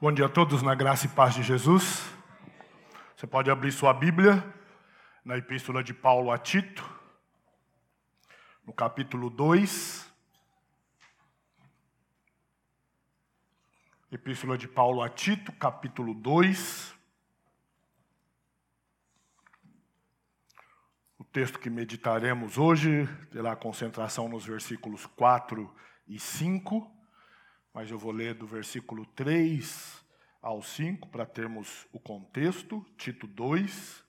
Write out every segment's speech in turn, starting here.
Bom dia a todos, na graça e paz de Jesus. Você pode abrir sua Bíblia na Epístola de Paulo a Tito, no capítulo 2. Epístola de Paulo a Tito, capítulo 2. O texto que meditaremos hoje terá concentração nos versículos 4 e 5. Mas eu vou ler do versículo 3 ao 5 para termos o contexto. Tito 2.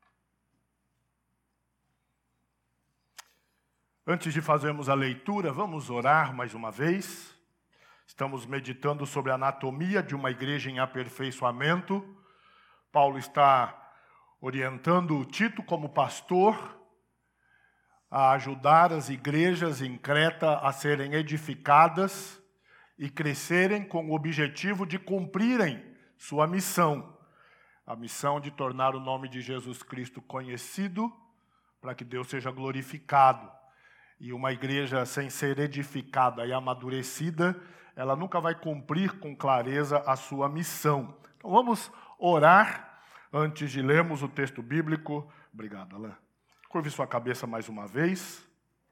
Antes de fazermos a leitura, vamos orar mais uma vez. Estamos meditando sobre a anatomia de uma igreja em aperfeiçoamento. Paulo está orientando Tito como pastor a ajudar as igrejas em Creta a serem edificadas e crescerem com o objetivo de cumprirem sua missão. A missão de tornar o nome de Jesus Cristo conhecido para que Deus seja glorificado. E uma igreja sem ser edificada e amadurecida, ela nunca vai cumprir com clareza a sua missão. Então vamos orar antes de lermos o texto bíblico. Obrigado, Alain. Curve sua cabeça mais uma vez.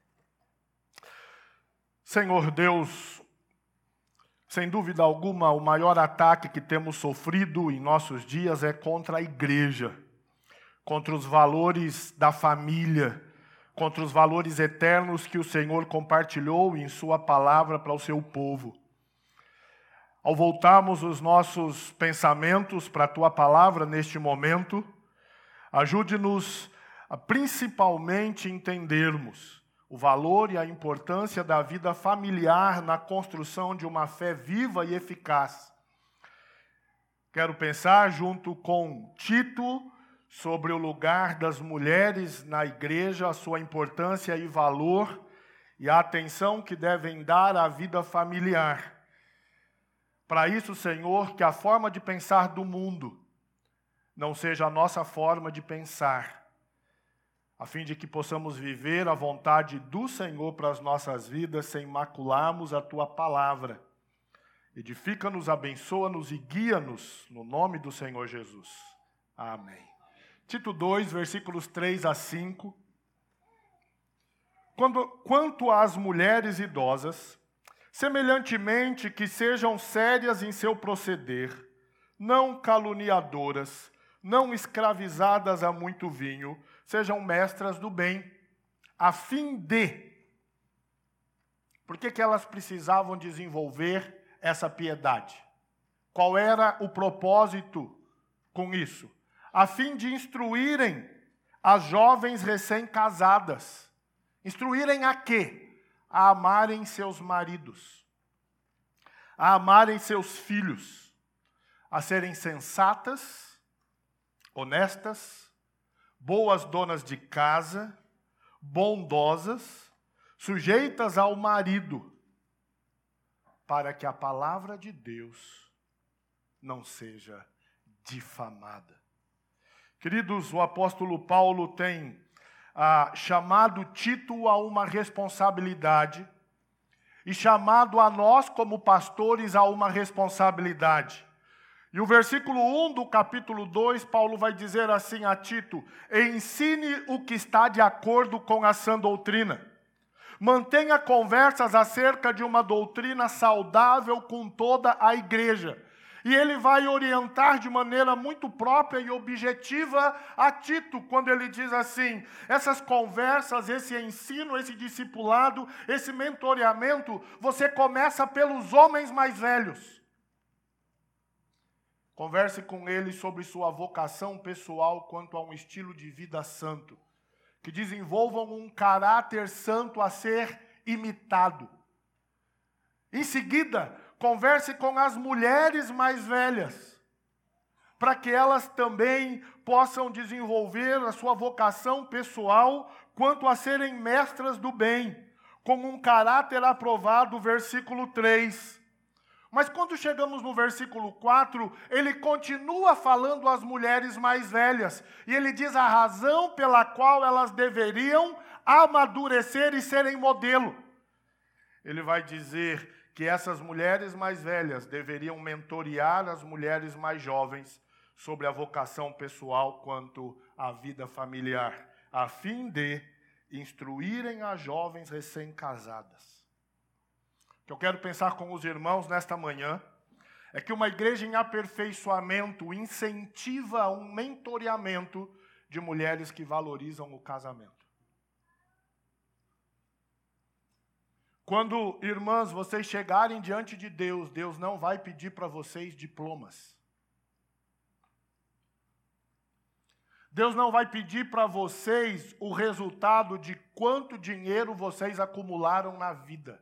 Senhor Deus, sem dúvida alguma, o maior ataque que temos sofrido em nossos dias é contra a igreja, contra os valores da família, contra os valores eternos que o Senhor compartilhou em sua palavra para o seu povo. Ao voltarmos os nossos pensamentos para a tua palavra neste momento, ajude-nos a principalmente entendermos o valor e a importância da vida familiar na construção de uma fé viva e eficaz. Quero pensar junto com Tito sobre o lugar das mulheres na igreja, a sua importância e valor e a atenção que devem dar à vida familiar. Para isso, Senhor, que a forma de pensar do mundo não seja a nossa forma de pensar, a fim de que possamos viver a vontade do Senhor para as nossas vidas sem macularmos a tua palavra. Edifica-nos, abençoa-nos e guia-nos no nome do Senhor Jesus. Amém. Tito 2, versículos 3 a 5. Quanto às mulheres idosas, semelhantemente que sejam sérias em seu proceder, não caluniadoras, não escravizadas a muito vinho, sejam mestras do bem, a fim de... Por que elas precisavam desenvolver essa piedade? Qual era o propósito com isso? A fim de instruírem as jovens recém-casadas. Instruírem a quê? A amarem seus maridos, a amarem seus filhos, a serem sensatas, honestas, boas donas de casa, bondosas, sujeitas ao marido, para que a palavra de Deus não seja difamada. Queridos, o apóstolo Paulo tem chamado Tito a uma responsabilidade e chamado a nós como pastores a uma responsabilidade. E o versículo 1 do capítulo 2, Paulo vai dizer assim a Tito: ensine o que está de acordo com a sã doutrina. Mantenha conversas acerca de uma doutrina saudável com toda a igreja. E ele vai orientar de maneira muito própria e objetiva a Tito, quando ele diz assim: essas conversas, esse ensino, esse discipulado, esse mentoreamento, você começa pelos homens mais velhos. Converse com eles sobre sua vocação pessoal quanto a um estilo de vida santo, que desenvolvam um caráter santo a ser imitado. Em seguida, converse com as mulheres mais velhas, para que elas também possam desenvolver a sua vocação pessoal quanto a serem mestras do bem, com um caráter aprovado, versículo 3. Mas quando chegamos no versículo 4, ele continua falando às mulheres mais velhas. E ele diz a razão pela qual elas deveriam amadurecer e serem modelo. Ele vai dizer que essas mulheres mais velhas deveriam mentorear as mulheres mais jovens sobre a vocação pessoal quanto à vida familiar, a fim de instruírem as jovens recém-casadas. O que eu quero pensar com os irmãos nesta manhã é que uma igreja em aperfeiçoamento incentiva um mentoreamento de mulheres que valorizam o casamento. Quando, irmãs, vocês chegarem diante de Deus, Deus não vai pedir para vocês diplomas. Deus não vai pedir para vocês o resultado de quanto dinheiro vocês acumularam na vida.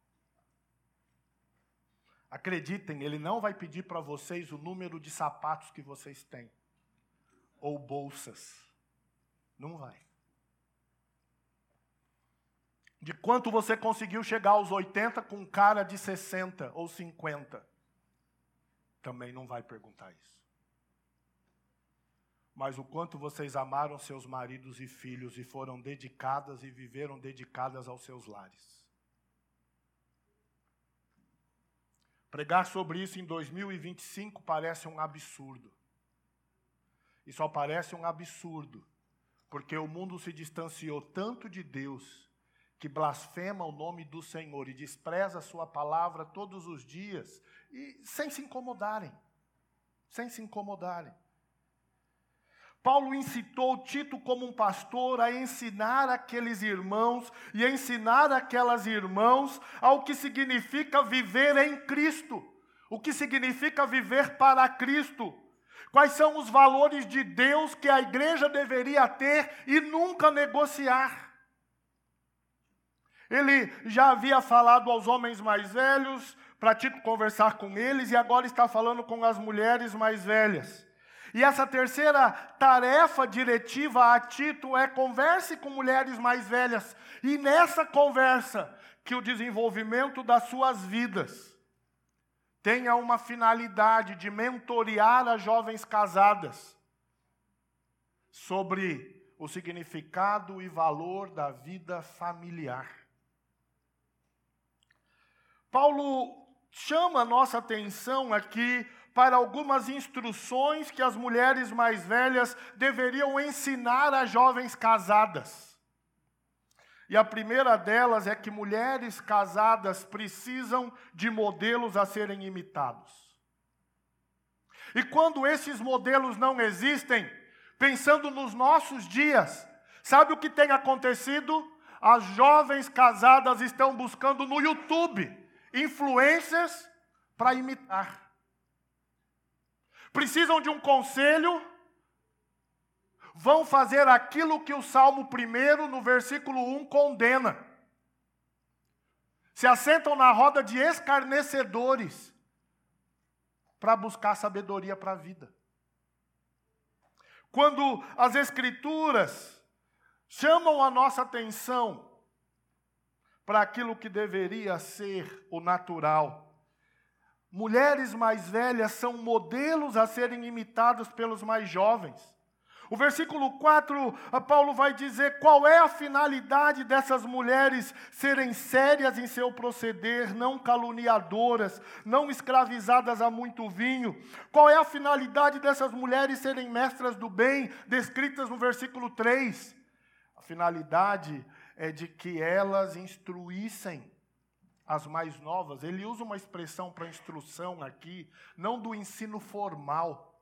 Acreditem, Ele não vai pedir para vocês o número de sapatos que vocês têm. Ou bolsas. Não vai. De quanto você conseguiu chegar aos 80 com cara de 60 ou 50. Também não vai perguntar isso. Mas o quanto vocês amaram seus maridos e filhos e foram dedicadas e viveram dedicadas aos seus lares. Pregar sobre isso em 2025 parece um absurdo. E só parece um absurdo, porque o mundo se distanciou tanto de Deus, que blasfema o nome do Senhor e despreza a sua palavra todos os dias, e sem se incomodarem. Sem se incomodarem. Paulo incitou Tito como um pastor a ensinar aqueles irmãos e a ensinar aquelas irmãs ao que significa viver em Cristo, o que significa viver para Cristo. Quais são os valores de Deus que a igreja deveria ter e nunca negociar? Ele já havia falado aos homens mais velhos, para Tito conversar com eles, e agora está falando com as mulheres mais velhas. E essa terceira tarefa diretiva a Tito é converse com mulheres mais velhas. E nessa conversa, que o desenvolvimento das suas vidas tenha uma finalidade de mentorear as jovens casadas sobre o significado e valor da vida familiar. Paulo chama a nossa atenção aqui para algumas instruções que as mulheres mais velhas deveriam ensinar às jovens casadas. E a primeira delas é que mulheres casadas precisam de modelos a serem imitados. E quando esses modelos não existem, pensando nos nossos dias, sabe o que tem acontecido? As jovens casadas estão buscando no YouTube influencers para imitar. Precisam de um conselho, vão fazer aquilo que o Salmo 1, no versículo 1, condena. Se assentam na roda de escarnecedores para buscar sabedoria para a vida. Quando as Escrituras chamam a nossa atenção para aquilo que deveria ser o natural, mulheres mais velhas são modelos a serem imitados pelos mais jovens. O versículo 4, Paulo vai dizer qual é a finalidade dessas mulheres serem sérias em seu proceder, não caluniadoras, não escravizadas a muito vinho. Qual é a finalidade dessas mulheres serem mestras do bem, descritas no versículo 3? A finalidade é de que elas instruíssem as mais novas. Ele usa uma expressão para instrução aqui, não do ensino formal,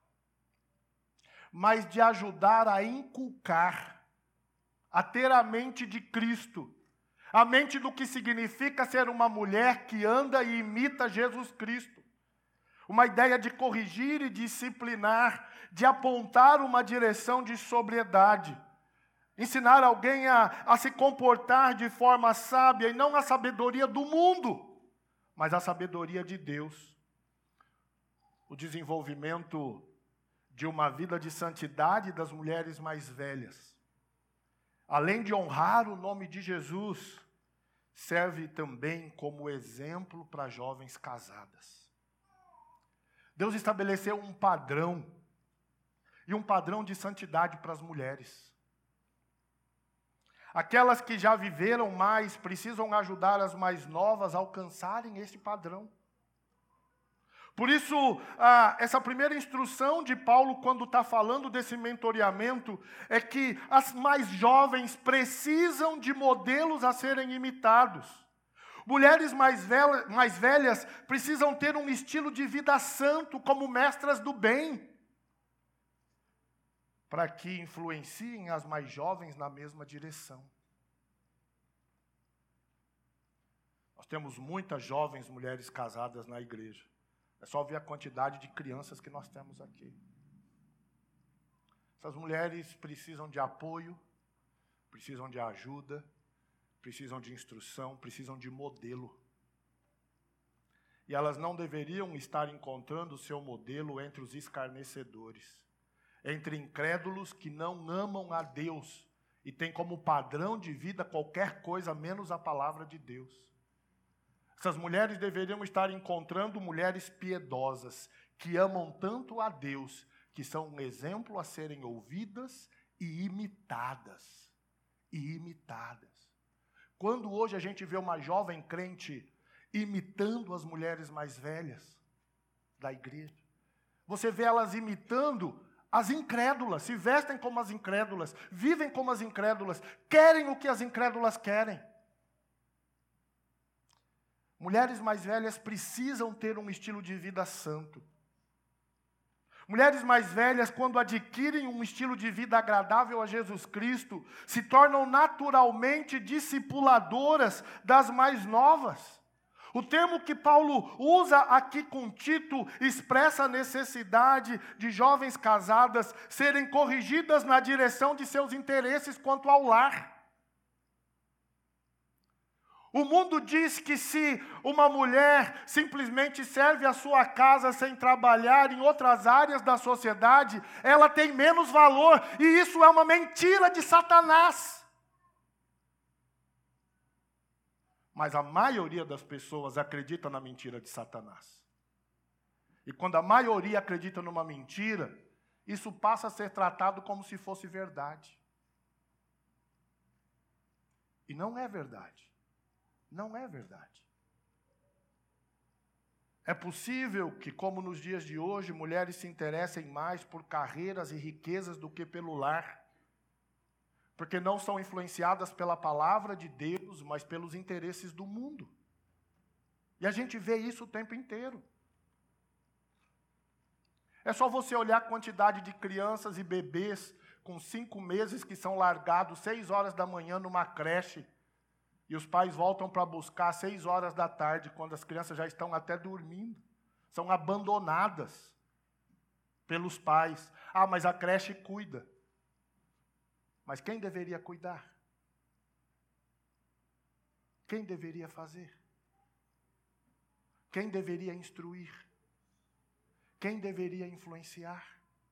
mas de ajudar a inculcar, a ter a mente de Cristo, a mente do que significa ser uma mulher que anda e imita Jesus Cristo. Uma ideia de corrigir e disciplinar, de apontar uma direção de sobriedade. Ensinar alguém a se comportar de forma sábia, e não a sabedoria do mundo, mas a sabedoria de Deus. O desenvolvimento de uma vida de santidade das mulheres mais velhas, além de honrar o nome de Jesus, serve também como exemplo para jovens casadas. Deus estabeleceu um padrão, e um padrão de santidade para as mulheres. Aquelas que já viveram mais precisam ajudar as mais novas a alcançarem esse padrão. Por isso, essa primeira instrução de Paulo, quando está falando desse mentoreamento, é que as mais jovens precisam de modelos a serem imitados. Mulheres mais velhas precisam ter um estilo de vida santo, como mestras do bem, para que influenciem as mais jovens na mesma direção. Nós temos muitas jovens mulheres casadas na igreja. É só ver a quantidade de crianças que nós temos aqui. Essas mulheres precisam de apoio, precisam de ajuda, precisam de instrução, precisam de modelo. E elas não deveriam estar encontrando o seu modelo entre os escarnecedores, entre incrédulos que não amam a Deus e têm como padrão de vida qualquer coisa menos a palavra de Deus. Essas mulheres deveriam estar encontrando mulheres piedosas, que amam tanto a Deus, que são um exemplo a serem ouvidas e imitadas. Quando hoje a gente vê uma jovem crente imitando as mulheres mais velhas da igreja, você vê elas imitando as incrédulas, se vestem como as incrédulas, vivem como as incrédulas, querem o que as incrédulas querem. Mulheres mais velhas precisam ter um estilo de vida santo. Mulheres mais velhas, quando adquirem um estilo de vida agradável a Jesus Cristo, se tornam naturalmente discipuladoras das mais novas. O termo que Paulo usa aqui com Tito expressa a necessidade de jovens casadas serem corrigidas na direção de seus interesses quanto ao lar. O mundo diz que se uma mulher simplesmente serve a sua casa sem trabalhar em outras áreas da sociedade, ela tem menos valor, e isso é uma mentira de Satanás. Mas a maioria das pessoas acredita na mentira de Satanás. E quando a maioria acredita numa mentira, isso passa a ser tratado como se fosse verdade. E não é verdade. Não é verdade. É possível que, como nos dias de hoje, mulheres se interessem mais por carreiras e riquezas do que pelo lar, porque não são influenciadas pela palavra de Deus, mas pelos interesses do mundo. E a gente vê isso o tempo inteiro. É só você olhar a quantidade de crianças e bebês com 5 meses que são largados 6 horas da manhã numa creche, e os pais voltam para buscar às 6 horas da tarde, quando as crianças já estão até dormindo. São abandonadas pelos pais. Ah, mas a creche cuida. Mas quem deveria cuidar? Quem deveria fazer? Quem deveria instruir? Quem deveria influenciar?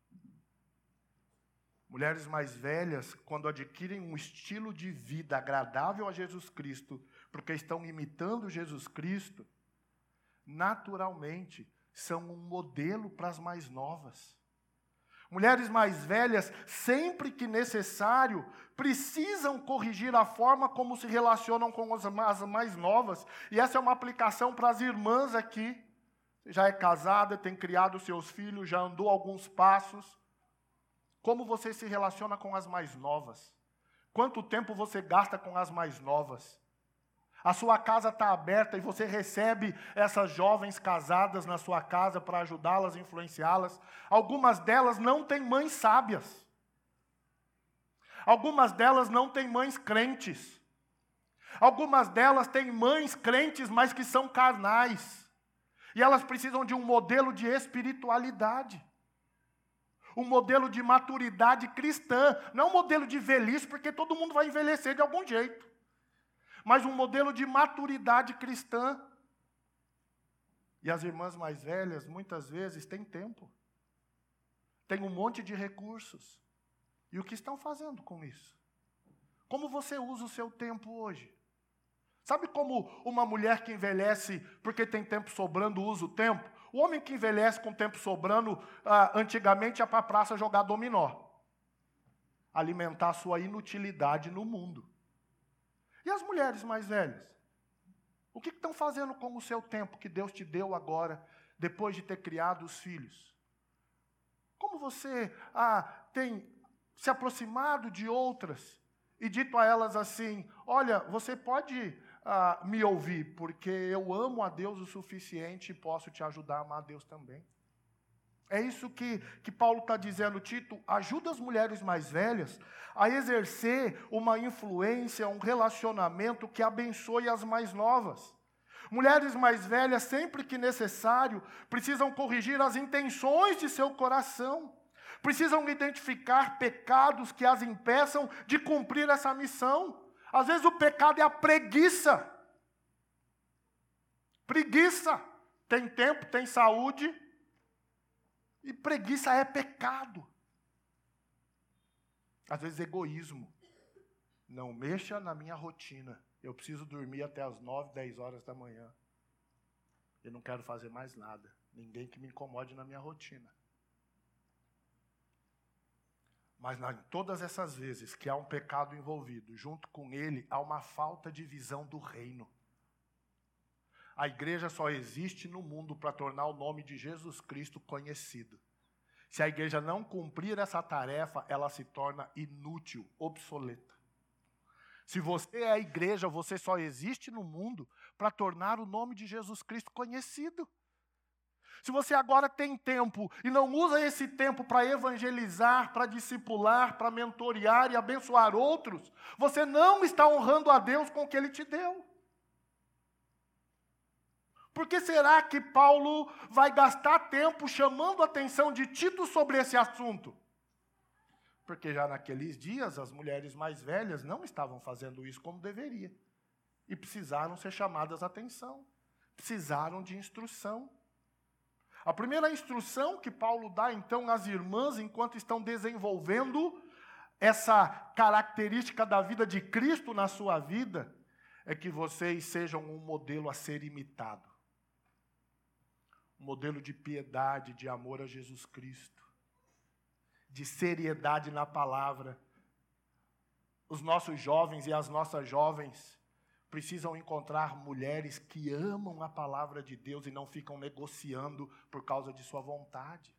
Mulheres mais velhas, quando adquirem um estilo de vida agradável a Jesus Cristo, porque estão imitando Jesus Cristo, naturalmente são um modelo para as mais novas. Mulheres mais velhas, sempre que necessário, precisam corrigir a forma como se relacionam com as mais novas. E essa é uma aplicação para as irmãs aqui. Já é casada, tem criado seus filhos, já andou alguns passos. Como você se relaciona com as mais novas? Quanto tempo você gasta com as mais novas? A sua casa está aberta e você recebe essas jovens casadas na sua casa para ajudá-las, influenciá-las. Algumas delas não têm mães sábias. Algumas delas não têm mães crentes. Algumas delas têm mães crentes, mas que são carnais. E elas precisam de um modelo de espiritualidade. Um modelo de maturidade cristã, não um modelo de velhice, porque todo mundo vai envelhecer de algum jeito. Mas um modelo de maturidade cristã. E as irmãs mais velhas, muitas vezes, têm tempo. Têm um monte de recursos. E o que estão fazendo com isso? Como você usa o seu tempo hoje? Sabe como uma mulher que envelhece porque tem tempo sobrando usa o tempo? O homem que envelhece com tempo sobrando, antigamente ia para a praça jogar dominó. Alimentar a sua inutilidade no mundo. E as mulheres mais velhas? O que estão fazendo com o seu tempo que Deus te deu agora, depois de ter criado os filhos? Como você tem se aproximado de outras e dito a elas assim, olha, você pode me ouvir, porque eu amo a Deus o suficiente e posso te ajudar a amar a Deus também. É isso que Paulo está dizendo, Tito, ajuda as mulheres mais velhas a exercer uma influência, um relacionamento que abençoe as mais novas. Mulheres mais velhas, sempre que necessário, precisam corrigir as intenções de seu coração. Precisam identificar pecados que as impeçam de cumprir essa missão. Às vezes o pecado é a preguiça. Preguiça. Tem tempo, tem saúde. E preguiça é pecado. Às vezes egoísmo. Não mexa na minha rotina. Eu preciso dormir até as 9, 10 horas da manhã. Eu não quero fazer mais nada. Ninguém que me incomode na minha rotina. Mas em todas essas vezes que há um pecado envolvido, junto com ele, há uma falta de visão do reino. A igreja só existe no mundo para tornar o nome de Jesus Cristo conhecido. Se a igreja não cumprir essa tarefa, ela se torna inútil, obsoleta. Se você é a igreja, você só existe no mundo para tornar o nome de Jesus Cristo conhecido. Se você agora tem tempo e não usa esse tempo para evangelizar, para discipular, para mentorear e abençoar outros, você não está honrando a Deus com o que Ele te deu. Por que será que Paulo vai gastar tempo chamando a atenção de Tito sobre esse assunto? Porque já naqueles dias as mulheres mais velhas não estavam fazendo isso como deveria. E precisaram ser chamadas a atenção. Precisaram de instrução. A primeira instrução que Paulo dá, então, às irmãs, enquanto estão desenvolvendo essa característica da vida de Cristo na sua vida, é que vocês sejam um modelo a ser imitado. Um modelo de piedade, de amor a Jesus Cristo. De seriedade na palavra. Os nossos jovens e as nossas jovens precisam encontrar mulheres que amam a palavra de Deus e não ficam negociando por causa de sua vontade.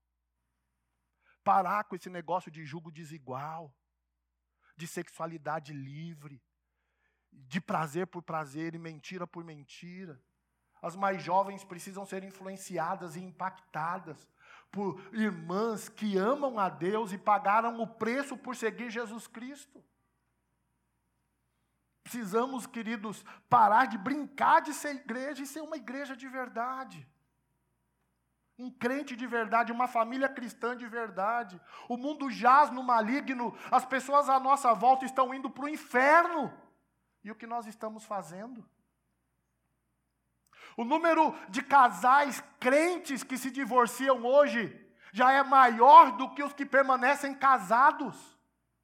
Parar com esse negócio de jugo desigual, de sexualidade livre, de prazer por prazer e mentira por mentira. As mais jovens precisam ser influenciadas e impactadas por irmãs que amam a Deus e pagaram o preço por seguir Jesus Cristo. Precisamos, queridos, parar de brincar de ser igreja e ser uma igreja de verdade. Um crente de verdade, uma família cristã de verdade. O mundo jaz no maligno, as pessoas à nossa volta estão indo para o inferno. E o que nós estamos fazendo? O número de casais crentes que se divorciam hoje já é maior do que os que permanecem casados.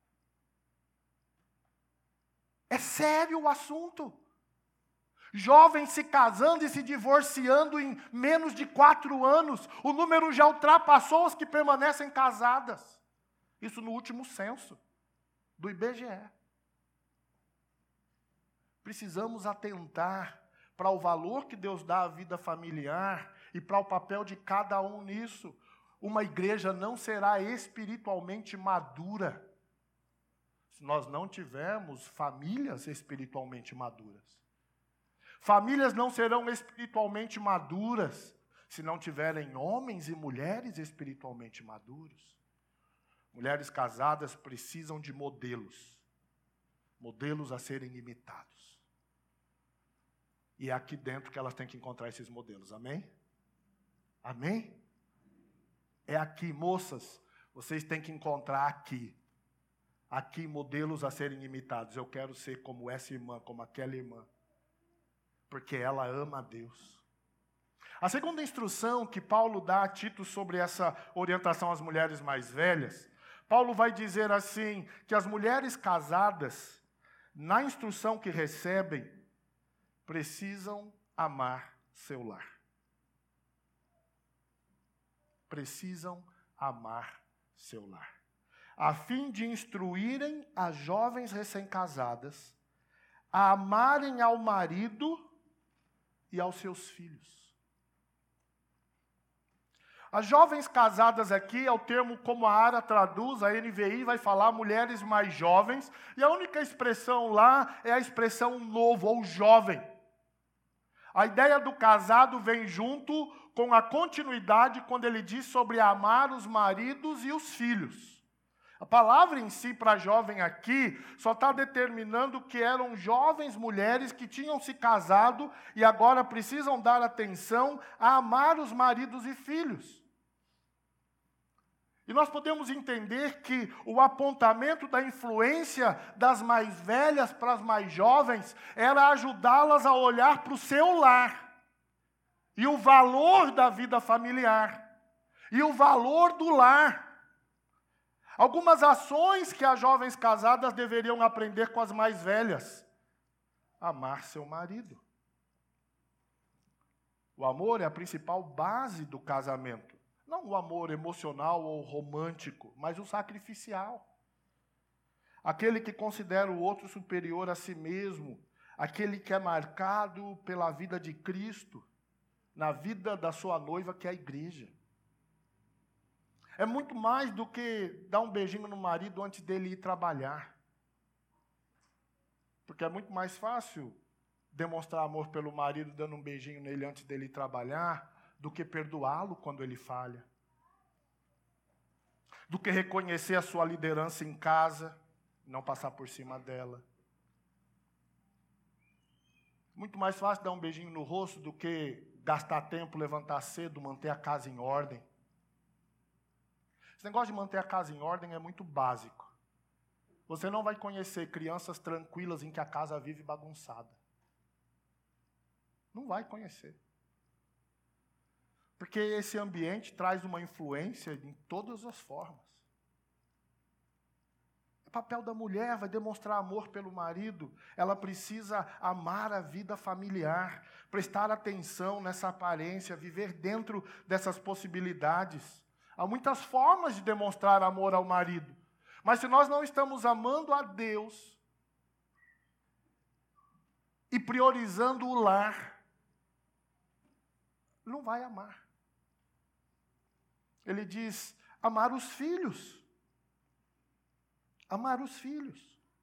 É sério o assunto. Jovens se casando e se divorciando em menos de 4 anos. O número já ultrapassou os que permanecem casadas. Isso no último censo do IBGE. Precisamos atentar para o valor que Deus dá à vida familiar e para o papel de cada um nisso. Uma igreja não será espiritualmente madura se nós não tivermos famílias espiritualmente maduras. Famílias não serão espiritualmente maduras se não tiverem homens e mulheres espiritualmente maduros. Mulheres casadas precisam de modelos a serem imitados. E é aqui dentro que elas têm que encontrar esses modelos, amém? Amém? É aqui, moças, vocês têm que encontrar aqui modelos a serem imitados. Eu quero ser como essa irmã, como aquela irmã, porque ela ama a Deus. A segunda instrução que Paulo dá a Tito sobre essa orientação às mulheres mais velhas, Paulo vai dizer assim, que as mulheres casadas, na instrução que recebem, precisam amar seu lar. Precisam amar seu lar. A fim de instruírem as jovens recém-casadas a amarem ao marido e aos seus filhos. As jovens casadas aqui é o termo como a ARA traduz, a NVI vai falar mulheres mais jovens, e a única expressão lá é a expressão novo ou jovem. A ideia do casado vem junto com a continuidade quando ele diz sobre amar os maridos e os filhos. A palavra em si para jovem aqui só está determinando que eram jovens mulheres que tinham se casado e agora precisam dar atenção a amar os maridos e filhos. E nós podemos entender que o apontamento da influência das mais velhas para as mais jovens era ajudá-las a olhar para o seu lar e o valor da vida familiar e o valor do lar. Algumas ações que as jovens casadas deveriam aprender com as mais velhas. Amar seu marido. O amor é a principal base do casamento. Não o amor emocional ou romântico, mas o sacrificial. Aquele que considera o outro superior a si mesmo. Aquele que é marcado pela vida de Cristo, na vida da sua noiva, que é a igreja. É muito mais do que dar um beijinho no marido antes dele ir trabalhar. Porque é muito mais fácil demonstrar amor pelo marido dando um beijinho nele antes dele ir trabalhar do que perdoá-lo quando ele falha. Do que reconhecer a sua liderança em casa, não passar por cima dela. Muito mais fácil dar um beijinho no rosto do que gastar tempo, levantar cedo, manter a casa em ordem. Esse negócio de manter a casa em ordem é muito básico. Você não vai conhecer crianças tranquilas em que a casa vive bagunçada. Não vai conhecer. Porque esse ambiente traz uma influência em todas as formas. O papel da mulher vai demonstrar amor pelo marido. Ela precisa amar a vida familiar, prestar atenção nessa aparência, viver dentro dessas possibilidades. Há muitas formas de demonstrar amor ao marido. Mas se nós não estamos amando a Deus e priorizando o lar, não vai amar. Ele diz, amar os filhos. Amar os filhos.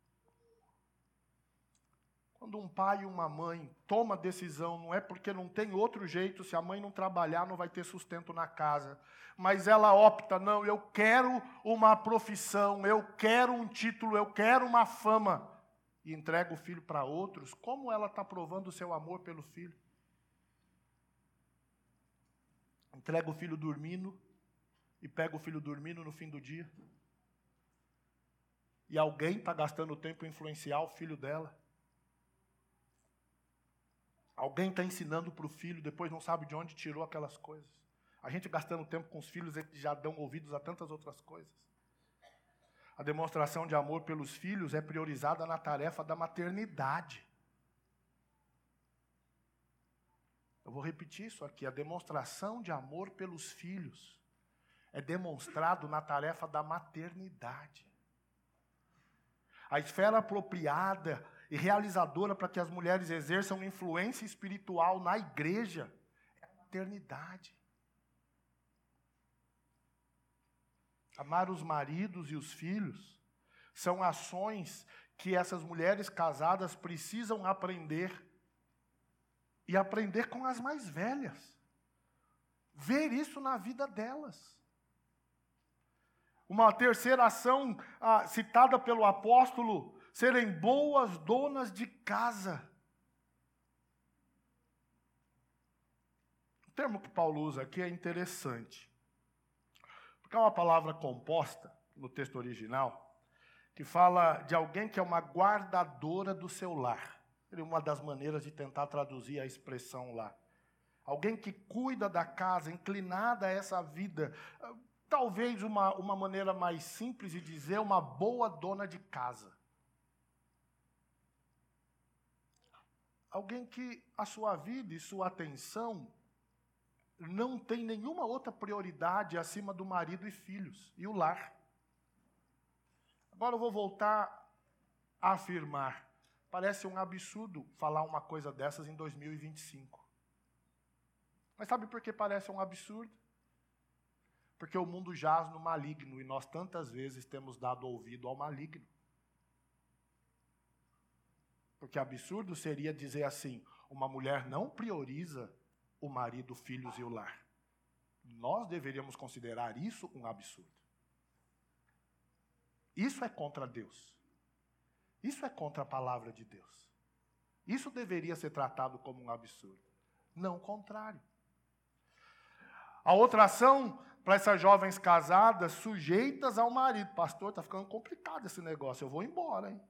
Quando um pai e uma mãe tomam a decisão, não é porque não tem outro jeito, se a mãe não trabalhar, não vai ter sustento na casa. Mas ela opta, não, eu quero uma profissão, eu quero um título, eu quero uma fama. E entrega o filho para outros, como ela está provando o seu amor pelo filho? Entrega o filho dormindo e pega o filho dormindo no fim do dia. E alguém está gastando tempo em influenciar o filho dela. Alguém está ensinando para o filho, depois não sabe de onde tirou aquelas coisas. A gente gastando tempo com os filhos, eles já dão ouvidos a tantas outras coisas. A demonstração de amor pelos filhos é priorizada na tarefa da maternidade. Eu vou repetir isso aqui. A demonstração de amor pelos filhos é demonstrado na tarefa da maternidade. A esfera apropriada e realizadora para que as mulheres exerçam influência espiritual na igreja é a maternidade. Amar os maridos e os filhos são ações que essas mulheres casadas precisam aprender e aprender com as mais velhas. Ver isso na vida delas. Uma terceira ação citada pelo apóstolo, serem boas donas de casa. O termo que Paulo usa aqui é interessante. Porque é uma palavra composta, no texto original, que fala de alguém que é uma guardadora do seu lar. É uma das maneiras de tentar traduzir a expressão lá. Alguém que cuida da casa, inclinada a essa vida. Talvez uma maneira mais simples de dizer, uma boa dona de casa. Alguém que a sua vida e sua atenção não tem nenhuma outra prioridade acima do marido e filhos, e o lar. Agora eu vou voltar a afirmar. Parece um absurdo falar uma coisa dessas em 2025. Mas sabe por que parece um absurdo? Porque o mundo jaz no maligno e nós tantas vezes temos dado ouvido ao maligno. Porque absurdo seria dizer assim, uma mulher não prioriza o marido, filhos e o lar. Nós deveríamos considerar isso um absurdo. Isso é contra Deus. Isso é contra a palavra de Deus. Isso deveria ser tratado como um absurdo. Não o contrário. A outra ação para essas jovens casadas sujeitas ao marido. Pastor, está ficando complicado esse negócio, eu vou embora, hein?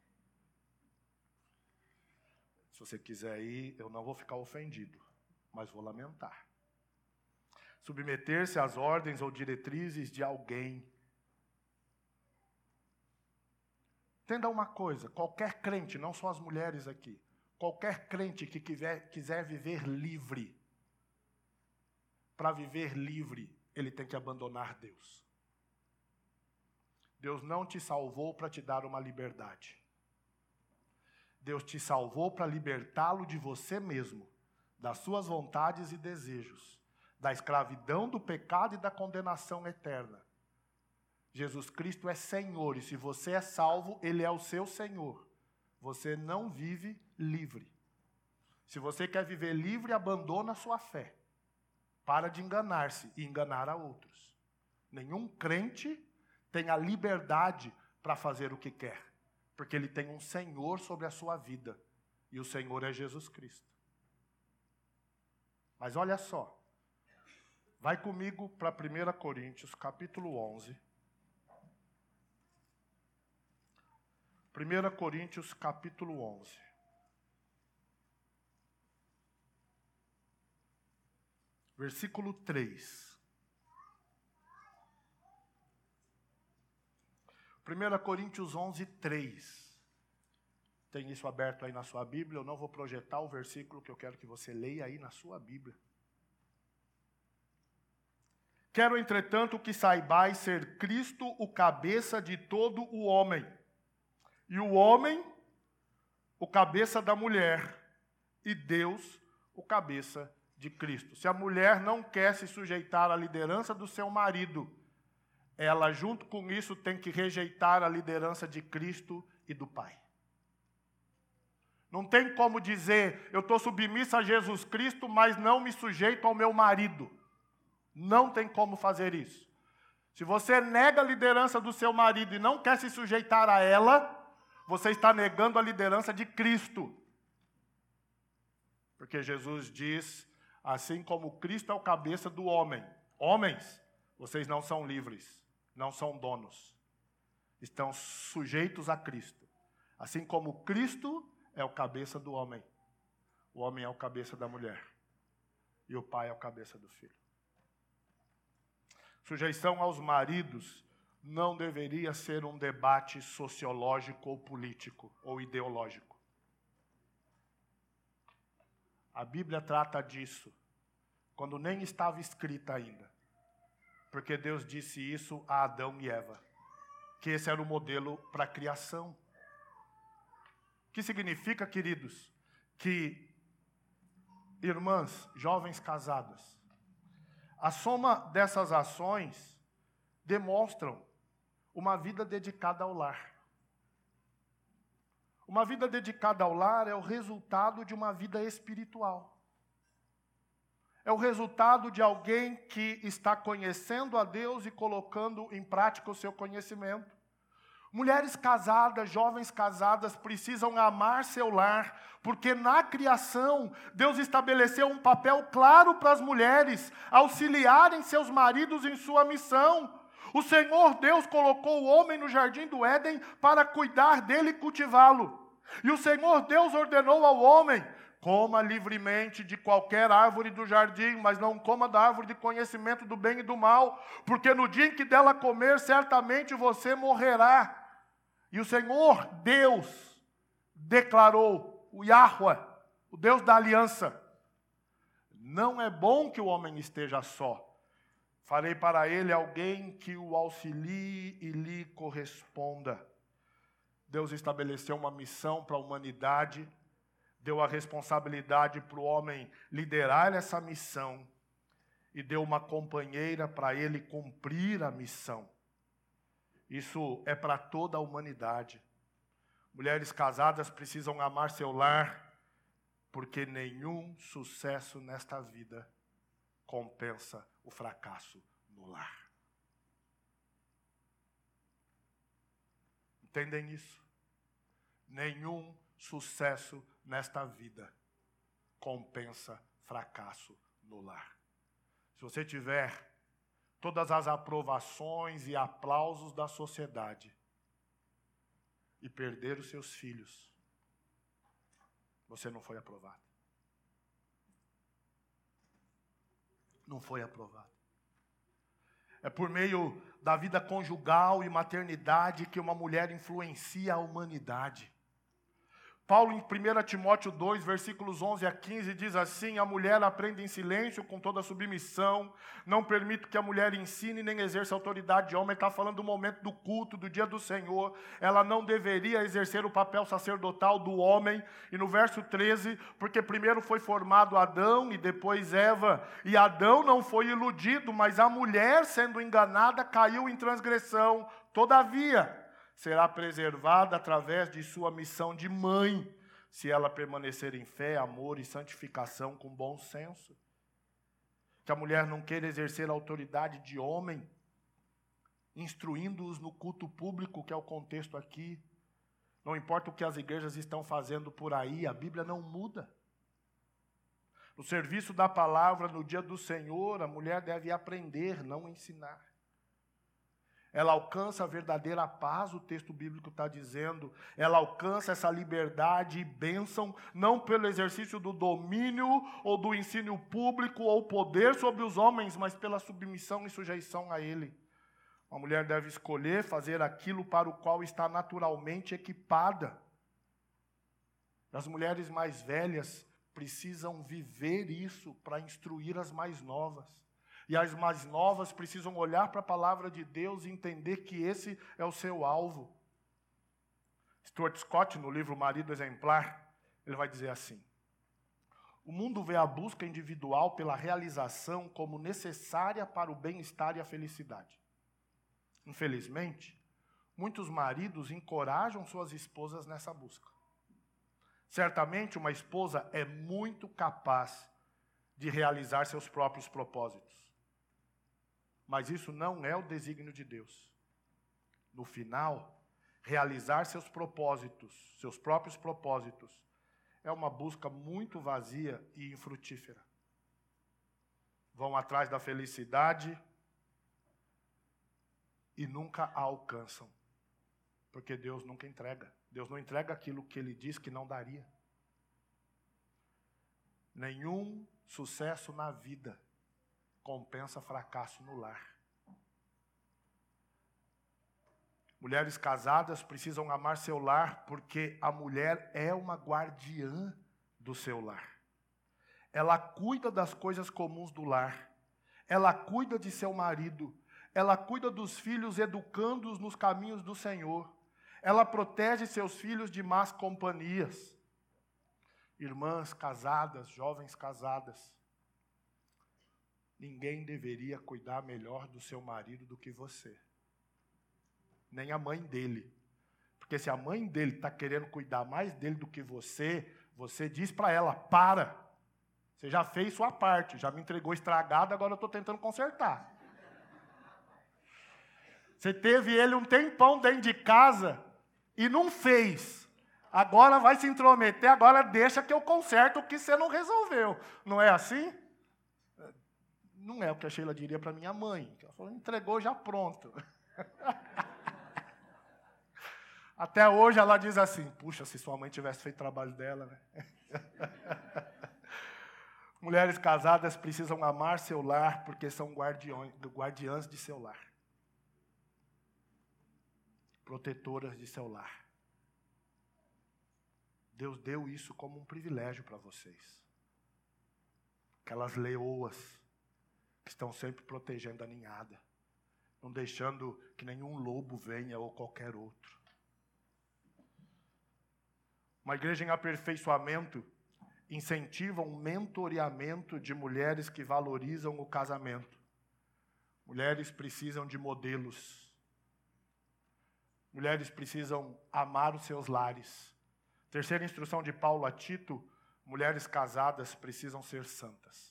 Se você quiser ir, eu não vou ficar ofendido, mas vou lamentar. Submeter-se às ordens ou diretrizes de alguém. Entenda uma coisa, qualquer crente, não só as mulheres aqui, qualquer crente que quiser viver livre, para viver livre, ele tem que abandonar Deus. Deus não te salvou para te dar uma liberdade. Deus te salvou para libertá-lo de você mesmo, das suas vontades e desejos, da escravidão, do pecado e da condenação eterna. Jesus Cristo é Senhor, e se você é salvo, Ele é o seu Senhor. Você não vive livre. Se você quer viver livre, abandona a sua fé. Para de enganar-se e enganar a outros. Nenhum crente tem a liberdade para fazer o que quer, porque ele tem um Senhor sobre a sua vida, e o Senhor é Jesus Cristo. Mas olha só, vai comigo para 1 Coríntios, capítulo 11. 1 Coríntios, capítulo 11. Versículo 3. 1 Coríntios 11, 3. Tem isso aberto aí na sua Bíblia. Eu não vou projetar o versículo que eu quero que você leia aí na sua Bíblia. Quero, entretanto, que saibais ser Cristo o cabeça de todo o homem, e o homem o cabeça da mulher, e Deus o cabeça de Cristo. Se a mulher não quer se sujeitar à liderança do seu marido, ela, junto com isso, tem que rejeitar a liderança de Cristo e do Pai. Não tem como dizer, eu estou submissa a Jesus Cristo, mas não me sujeito ao meu marido. Não tem como fazer isso. Se você nega a liderança do seu marido e não quer se sujeitar a ela, você está negando a liderança de Cristo. Porque Jesus diz, assim como Cristo é o cabeça do homem, homens, vocês não são livres, não são donos, estão sujeitos a Cristo. Assim como Cristo é o cabeça do homem, o homem é o cabeça da mulher, e o pai é o cabeça do filho. Sujeição aos maridos não deveria ser um debate sociológico ou político ou ideológico. A Bíblia trata disso, quando nem estava escrita ainda. Porque Deus disse isso a Adão e Eva, que esse era o modelo para a criação. O que significa, queridos, que irmãs, jovens casadas, a soma dessas ações demonstram uma vida dedicada ao lar. Uma vida dedicada ao lar é o resultado de uma vida espiritual. É o resultado de alguém que está conhecendo a Deus e colocando em prática o seu conhecimento. Mulheres casadas, jovens casadas, precisam amar seu lar, porque na criação Deus estabeleceu um papel claro para as mulheres auxiliarem seus maridos em sua missão. O Senhor Deus colocou o homem no jardim do Éden para cuidar dele e cultivá-lo. E o Senhor Deus ordenou ao homem, coma livremente de qualquer árvore do jardim, mas não coma da árvore de conhecimento do bem e do mal, porque no dia em que dela comer, certamente você morrerá. E o Senhor Deus declarou, o Yahweh, o Deus da aliança, não é bom que o homem esteja só. Farei para ele alguém que o auxilie e lhe corresponda. Deus estabeleceu uma missão para a humanidade, deu a responsabilidade para o homem liderar essa missão e deu uma companheira para ele cumprir a missão. Isso é para toda a humanidade. Mulheres casadas precisam amar seu lar, porque nenhum sucesso nesta vida compensa o fracasso no lar. Entendem isso? Nenhum sucesso nesta vida compensa fracasso no lar. Se você tiver todas as aprovações e aplausos da sociedade e perder os seus filhos, você não foi aprovado. Não foi aprovado. É por meio da vida conjugal e maternidade que uma mulher influencia a humanidade. Paulo, em 1 Timóteo 2, versículos 11 a 15, diz assim: a mulher aprende em silêncio, com toda submissão, não permito que a mulher ensine nem exerça autoridade de homem. Está falando do momento do culto, do dia do Senhor. Ela não deveria exercer o papel sacerdotal do homem. E no verso 13, porque primeiro foi formado Adão e depois Eva, e Adão não foi iludido, mas a mulher, sendo enganada, caiu em transgressão. Todavia, será preservada através de sua missão de mãe, se ela permanecer em fé, amor e santificação com bom senso. Que a mulher não queira exercer a autoridade de homem, instruindo-os no culto público, que é o contexto aqui. Não importa o que as igrejas estão fazendo por aí, a Bíblia não muda. No serviço da palavra, no dia do Senhor, a mulher deve aprender, não ensinar. Ela alcança a verdadeira paz, o texto bíblico está dizendo. Ela alcança essa liberdade e bênção, não pelo exercício do domínio ou do ensino público ou poder sobre os homens, mas pela submissão e sujeição a ele. Uma mulher deve escolher fazer aquilo para o qual está naturalmente equipada. As mulheres mais velhas precisam viver isso para instruir as mais novas. E as mais novas precisam olhar para a palavra de Deus e entender que esse é o seu alvo. Stuart Scott, no livro Marido Exemplar, ele vai dizer assim: o mundo vê a busca individual pela realização como necessária para o bem-estar e a felicidade. Infelizmente, muitos maridos encorajam suas esposas nessa busca. Certamente, uma esposa é muito capaz de realizar seus próprios propósitos. Mas isso não é o desígnio de Deus. No final, realizar seus propósitos, seus próprios propósitos, é uma busca muito vazia e infrutífera. Vão atrás da felicidade e nunca a alcançam. Porque Deus nunca entrega. Deus não entrega aquilo que Ele diz que não daria. Nenhum sucesso na vida compensa fracasso no lar. Mulheres casadas precisam amar seu lar, porque a mulher é uma guardiã do seu lar. Ela cuida das coisas comuns do lar. Ela cuida de seu marido. Ela cuida dos filhos, educando-os nos caminhos do Senhor. Ela protege seus filhos de más companhias. Irmãs casadas, jovens casadas, ninguém deveria cuidar melhor do seu marido do que você. Nem a mãe dele. Porque se a mãe dele está querendo cuidar mais dele do que você, você diz para ela: para. Você já fez sua parte, já me entregou estragado, agora eu estou tentando consertar. Você teve ele um tempão dentro de casa e não fez. Agora vai se intrometer, agora deixa que eu conserto o que você não resolveu. Não é assim? Não é o que a Sheila diria para minha mãe. Ela falou: entregou já pronto. Até hoje ela diz assim: puxa, se sua mãe tivesse feito o trabalho dela, né? Mulheres casadas precisam amar seu lar porque são guardiãs de seu lar. Protetoras de seu lar. Deus deu isso como um privilégio para vocês. Aquelas leoas que estão sempre protegendo a ninhada, não deixando que nenhum lobo venha ou qualquer outro. Uma igreja em aperfeiçoamento incentiva um mentoreamento de mulheres que valorizam o casamento. Mulheres precisam de modelos. Mulheres precisam amar os seus lares. Terceira instrução de Paulo a Tito: mulheres casadas precisam ser santas.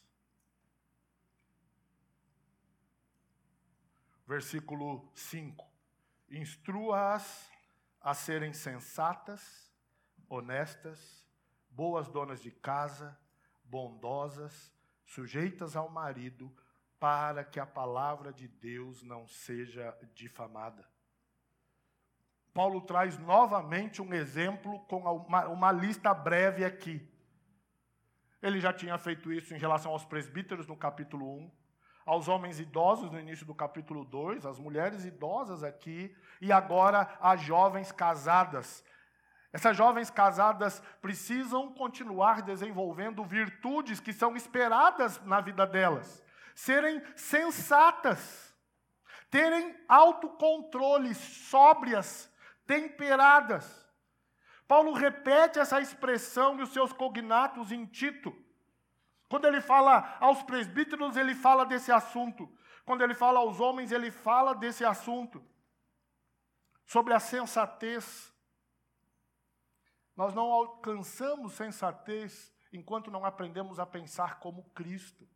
Versículo 5. Instrua-as a serem sensatas, honestas, boas donas de casa, bondosas, sujeitas ao marido, para que a palavra de Deus não seja difamada. Paulo traz novamente um exemplo com uma lista breve aqui. Ele já tinha feito isso em relação aos presbíteros no capítulo 1, aos homens idosos no início do capítulo 2, às mulheres idosas aqui, e agora às jovens casadas. Essas jovens casadas precisam continuar desenvolvendo virtudes que são esperadas na vida delas. Serem sensatas, terem autocontrole, sóbrias, temperadas. Paulo repete essa expressão e os seus cognatos em Tito. Quando ele fala aos presbíteros, ele fala desse assunto. Quando ele fala aos homens, ele fala desse assunto. Sobre a sensatez. Nós não alcançamos sensatez enquanto não aprendemos a pensar como Cristo.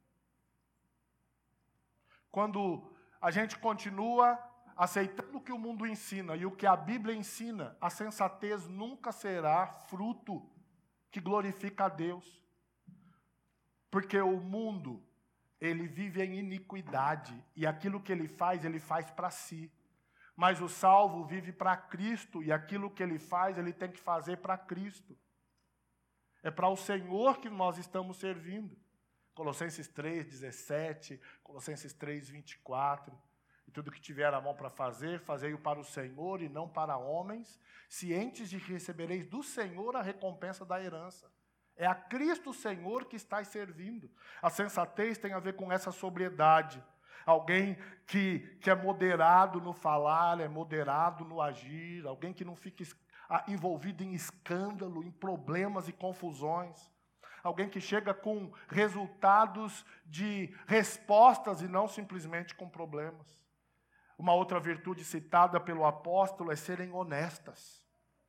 Quando a gente continua aceitando o que o mundo ensina e o que a Bíblia ensina, a sensatez nunca será fruto que glorifica a Deus. Porque o mundo, ele vive em iniquidade, e aquilo que ele faz para si. Mas o salvo vive para Cristo, e aquilo que ele faz, ele tem que fazer para Cristo. É para o Senhor que nós estamos servindo. Colossenses 3:17, Colossenses 3:24. E tudo que tiver a mão para fazer, fazei-o para o Senhor e não para homens, cientes de que recebereis do Senhor a recompensa da herança. É a Cristo Senhor que estás servindo. A sensatez tem a ver com essa sobriedade. Alguém que é moderado no falar, é moderado no agir. Alguém que não fica envolvido em escândalo, em problemas e confusões. Alguém que chega com resultados de respostas e não simplesmente com problemas. Uma outra virtude citada pelo apóstolo é serem honestas.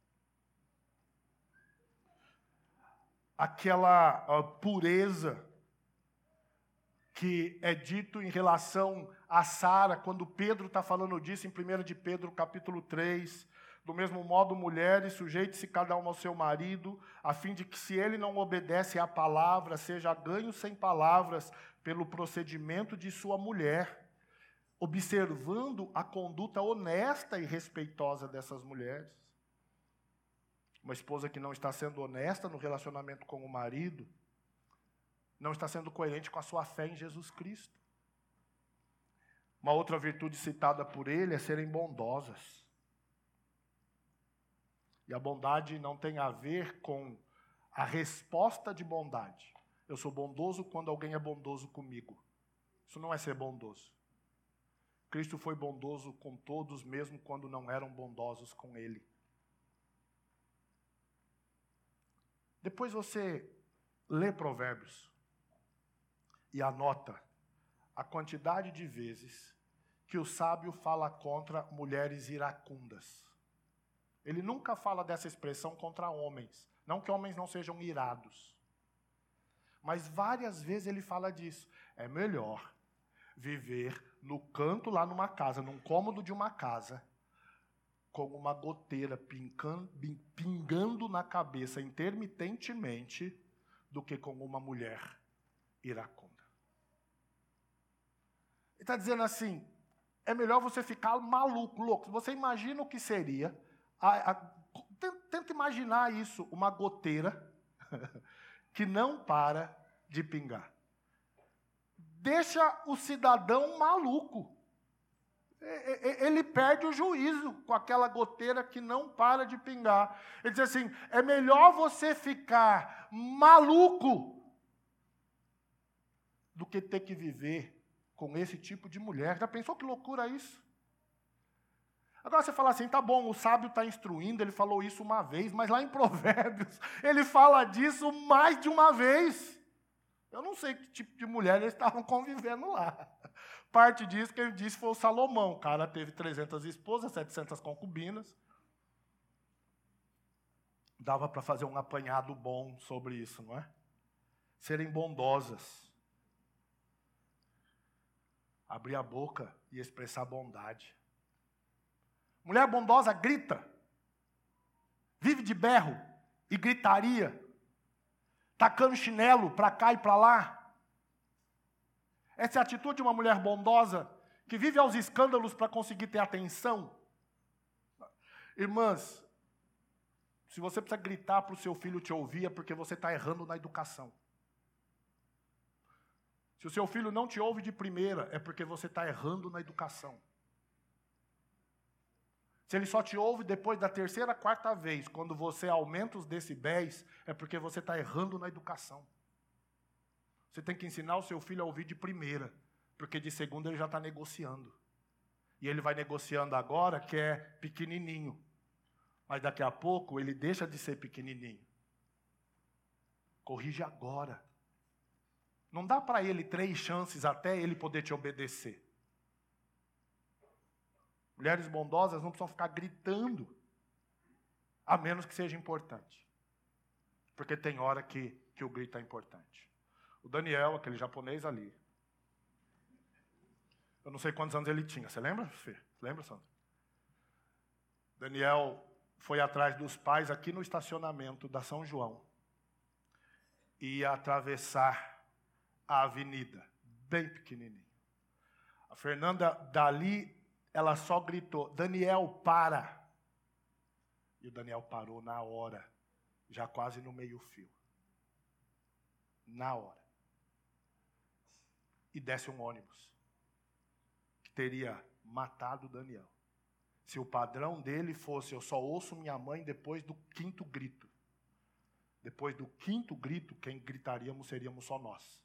Aquela pureza que é dito em relação a Sara, quando Pedro está falando disso em 1 de Pedro, capítulo 3. Do mesmo modo, mulheres, sujeite-se cada uma ao seu marido, a fim de que, se ele não obedece à palavra, seja ganho sem palavras pelo procedimento de sua mulher, observando a conduta honesta e respeitosa dessas mulheres. Uma esposa que não está sendo honesta no relacionamento com o marido, não está sendo coerente com a sua fé em Jesus Cristo. Uma outra virtude citada por ele é serem bondosas. E a bondade não tem a ver com a resposta de bondade. Eu sou bondoso quando alguém é bondoso comigo. Isso não é ser bondoso. Cristo foi bondoso com todos, mesmo quando não eram bondosos com ele. Depois você lê Provérbios e anota a quantidade de vezes que o sábio fala contra mulheres iracundas. Ele nunca fala dessa expressão contra homens. Não que homens não sejam irados. Mas várias vezes ele fala disso. É melhor viver no canto lá numa casa, num cômodo de uma casa, com uma goteira pingando na cabeça intermitentemente, do que com uma mulher iracunda. Ele está dizendo assim, é melhor você ficar maluco, louco. Você imagina o que seria, tenta imaginar isso, uma goteira que não para de pingar. Deixa o cidadão maluco. Ele perde o juízo com aquela goteira que não para de pingar. Ele diz assim, é melhor você ficar maluco do que ter que viver com esse tipo de mulher. Já pensou que loucura isso? Agora você fala assim, tá bom, o sábio está instruindo, ele falou isso uma vez, mas lá em Provérbios ele fala disso mais de uma vez. Eu não sei que tipo de mulher eles estavam convivendo lá. Parte disso que ele disse foi o Salomão. O cara teve 300 esposas, 700 concubinas. Dava para fazer um apanhado bom sobre isso, não é? Serem bondosas. Abrir a boca e expressar bondade. Mulher bondosa grita. Vive de berro e gritaria. Tacando chinelo para cá e para lá. Essa é a atitude de uma mulher bondosa que vive aos escândalos para conseguir ter atenção. Irmãs, se você precisa gritar para o seu filho te ouvir, é porque você está errando na educação. Se o seu filho não te ouve de primeira, é porque você está errando na educação. Se ele só te ouve depois da terceira, quarta vez, quando você aumenta os decibéis, é porque você está errando na educação. Você tem que ensinar o seu filho a ouvir de primeira, porque de segunda ele já está negociando. E ele vai negociando agora que é pequenininho. Mas daqui a pouco ele deixa de ser pequenininho. Corrige agora. Não dá para ele 3 chances até ele poder te obedecer. Mulheres bondosas não precisam ficar gritando, a menos que seja importante. Porque tem hora que o grito é importante. O Daniel, aquele japonês ali, eu não sei quantos anos ele tinha, você lembra, Fê? Lembra, Sandra? Daniel foi atrás dos pais aqui no estacionamento da São João. E ia atravessar a avenida, bem pequenininho. A Fernanda, dali, ela só gritou, Daniel, para. E o Daniel parou na hora, já quase no meio-fio. Na hora. E desce um ônibus, que teria matado o Daniel. Se o padrão dele fosse, eu só ouço minha mãe depois do 5º grito. Depois do 5º grito, quem gritaríamos seríamos só nós.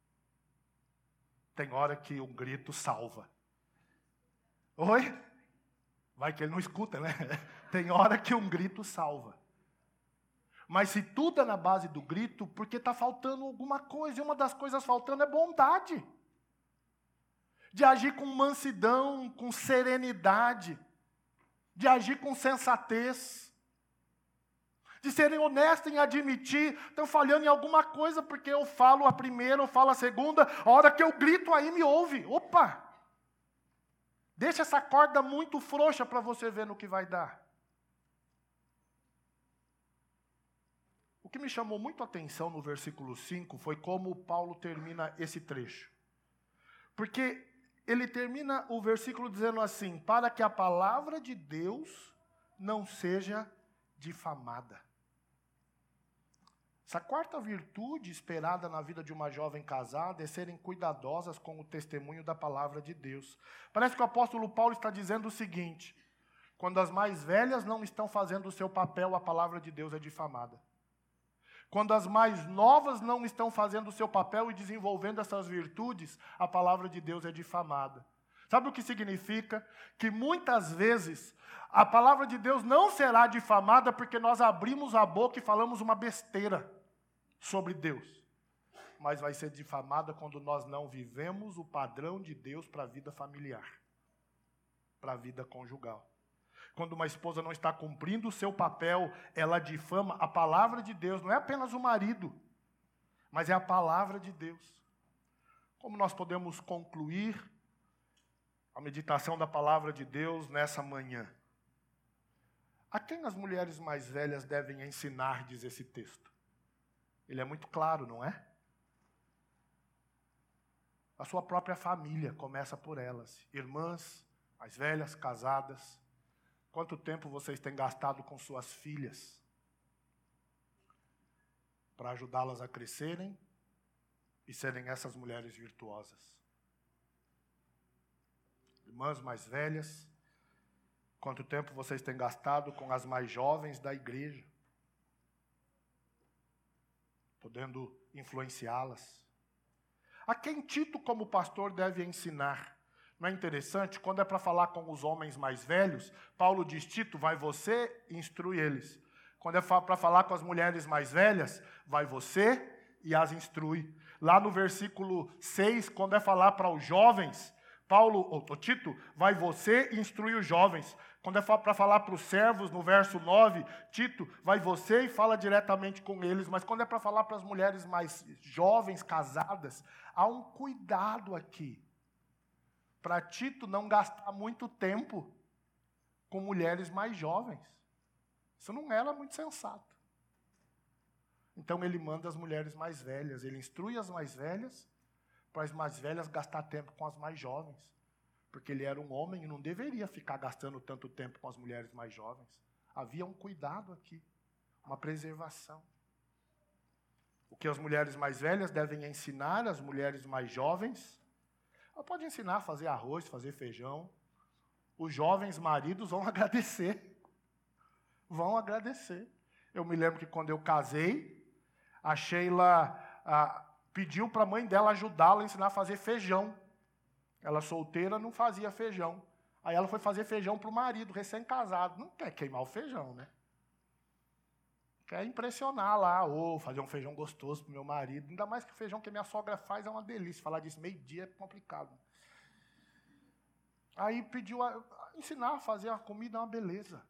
Tem hora que um grito salva. Oi? Vai que ele não escuta, né? Tem hora que um grito salva. Mas se tudo é na base do grito, porque está faltando alguma coisa, e uma das coisas faltando é bondade. De agir com mansidão, com serenidade, de agir com sensatez, de serem honestos em admitir, estão falhando em alguma coisa, porque eu falo a primeira, eu falo a segunda, a hora que eu grito aí me ouve. Opa! Deixa essa corda muito frouxa para você ver no que vai dar. O que me chamou muito a atenção no versículo 5 foi como Paulo termina esse trecho. Porque ele termina o versículo dizendo assim, para que a palavra de Deus não seja difamada. Essa quarta virtude esperada na vida de uma jovem casada é serem cuidadosas com o testemunho da palavra de Deus. Parece que o apóstolo Paulo está dizendo o seguinte, quando as mais velhas não estão fazendo o seu papel, a palavra de Deus é difamada. Quando as mais novas não estão fazendo o seu papel e desenvolvendo essas virtudes, a palavra de Deus é difamada. Sabe o que significa? Que muitas vezes a palavra de Deus não será difamada porque nós abrimos a boca e falamos uma besteira sobre Deus. Mas vai ser difamada quando nós não vivemos o padrão de Deus para a vida familiar, para a vida conjugal. Quando uma esposa não está cumprindo o seu papel, ela difama a palavra de Deus. Não é apenas o marido, mas é a palavra de Deus. Como nós podemos concluir a meditação da palavra de Deus nessa manhã? A quem as mulheres mais velhas devem ensinar, diz esse texto? Ele é muito claro, não é? A sua própria família começa por elas. Irmãs mais velhas, casadas. Quanto tempo vocês têm gastado com suas filhas para ajudá-las a crescerem e serem essas mulheres virtuosas? Irmãs mais velhas, quanto tempo vocês têm gastado com as mais jovens da igreja, podendo influenciá-las? A quem Tito, como pastor, deve ensinar? Não é interessante? Quando é para falar com os homens mais velhos, Paulo diz, Tito, vai você e instrui eles. Quando é para falar com as mulheres mais velhas, vai você e as instrui. Lá no versículo 6, quando é falar para os jovens, Tito, vai você e instrui os jovens. Quando é para falar para os servos, no verso 9, Tito, vai você e fala diretamente com eles. Mas quando é para falar para as mulheres mais jovens, casadas, há um cuidado aqui. Para Tito não gastar muito tempo com mulheres mais jovens. Isso não era muito sensato. Então ele manda as mulheres mais velhas, ele instrui as mais velhas, para as mais velhas gastar tempo com as mais jovens. Porque ele era um homem e não deveria ficar gastando tanto tempo com as mulheres mais jovens. Havia um cuidado aqui, uma preservação. O que as mulheres mais velhas devem ensinar às mulheres mais jovens, ela pode ensinar a fazer arroz, fazer feijão. Os jovens maridos vão agradecer. Vão agradecer. Eu me lembro que quando eu casei, a Sheila pediu para a mãe dela ajudá-la a ensinar a fazer feijão. Ela solteira não fazia feijão. Aí ela foi fazer feijão para o marido, recém-casado. Não quer queimar o feijão, né? Quer impressionar lá, ou fazer um feijão gostoso para o meu marido. Ainda mais que o feijão que minha sogra faz é uma delícia. Falar disso meio-dia é complicado. Aí pediu ensinar a fazer a comida, é uma beleza.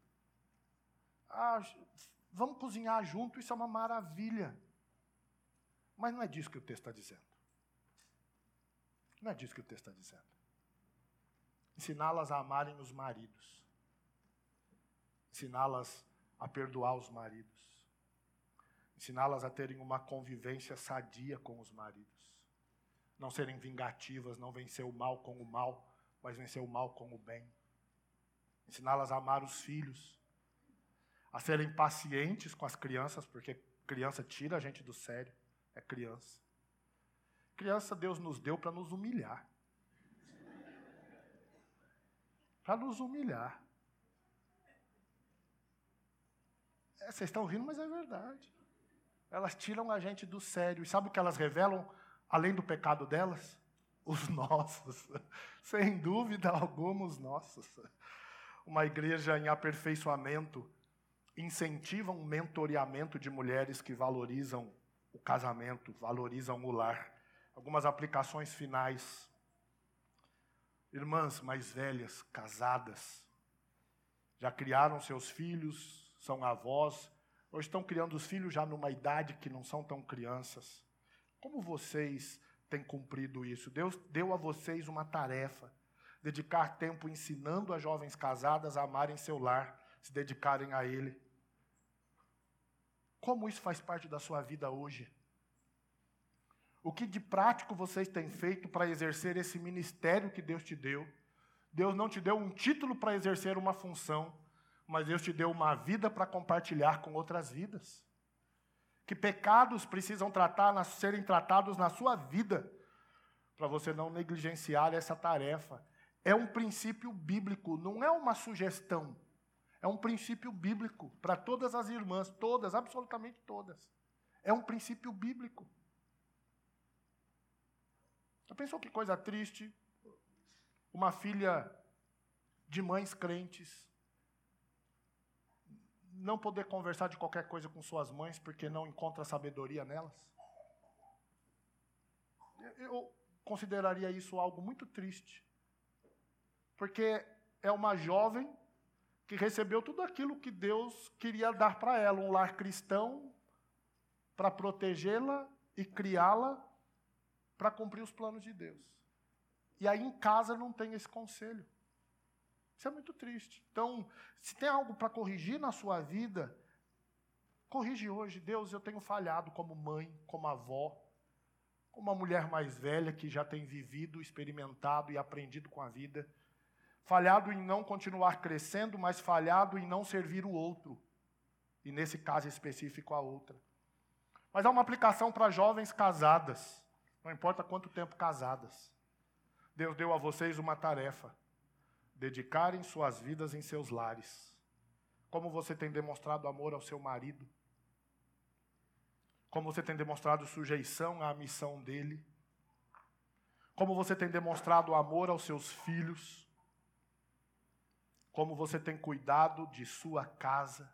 Vamos cozinhar junto, isso é uma maravilha. Mas não é disso que o texto está dizendo. Não é disso que o texto está dizendo. Ensiná-las a amarem os maridos. Ensiná-las a perdoar os maridos. Ensiná-las a terem uma convivência sadia com os maridos. Não serem vingativas, não vencer o mal com o mal, mas vencer o mal com o bem. Ensiná-las a amar os filhos. A serem pacientes com as crianças, porque criança tira a gente do sério. É criança. Criança Deus nos deu para nos humilhar. Para nos humilhar. Vocês estão rindo, mas é verdade. Elas tiram a gente do sério. E sabe o que elas revelam, além do pecado delas? Os nossos. Sem dúvida alguma, os nossos. Uma igreja em aperfeiçoamento incentiva um mentoreamento de mulheres que valorizam o casamento, valorizam o lar. Algumas aplicações finais. Irmãs mais velhas, casadas, já criaram seus filhos, são avós, ou estão criando os filhos já numa idade que não são tão crianças. Como vocês têm cumprido isso? Deus deu a vocês uma tarefa, dedicar tempo ensinando as jovens casadas a amarem seu lar, se dedicarem a ele. Como isso faz parte da sua vida hoje? O que de prático vocês têm feito para exercer esse ministério que Deus te deu? Deus não te deu um título para exercer uma função, mas Deus te deu uma vida para compartilhar com outras vidas. Que pecados precisam serem tratados na sua vida, para você não negligenciar essa tarefa. É um princípio bíblico, não é uma sugestão. É um princípio bíblico para todas as irmãs, todas, absolutamente todas. É um princípio bíblico. Já pensou que coisa triste? Uma filha de mães crentes não poder conversar de qualquer coisa com suas mães porque não encontra sabedoria nelas? Eu consideraria isso algo muito triste. Porque é uma jovem que recebeu tudo aquilo que Deus queria dar para ela, um lar cristão, para protegê-la e criá-la para cumprir os planos de Deus. E aí em casa não tem esse conselho. Isso é muito triste. Então, se tem algo para corrigir na sua vida, corrige hoje. Deus, eu tenho falhado como mãe, como avó, como uma mulher mais velha que já tem vivido, experimentado e aprendido com a vida. Falhado em não continuar crescendo, mas falhado em não servir o outro. E nesse caso específico, a outra. Mas há uma aplicação para jovens casadas. Não importa quanto tempo casadas. Deus deu a vocês uma tarefa. Dedicarem suas vidas em seus lares. Como você tem demonstrado amor ao seu marido? Como você tem demonstrado sujeição à missão dele? Como você tem demonstrado amor aos seus filhos? Como você tem cuidado de sua casa?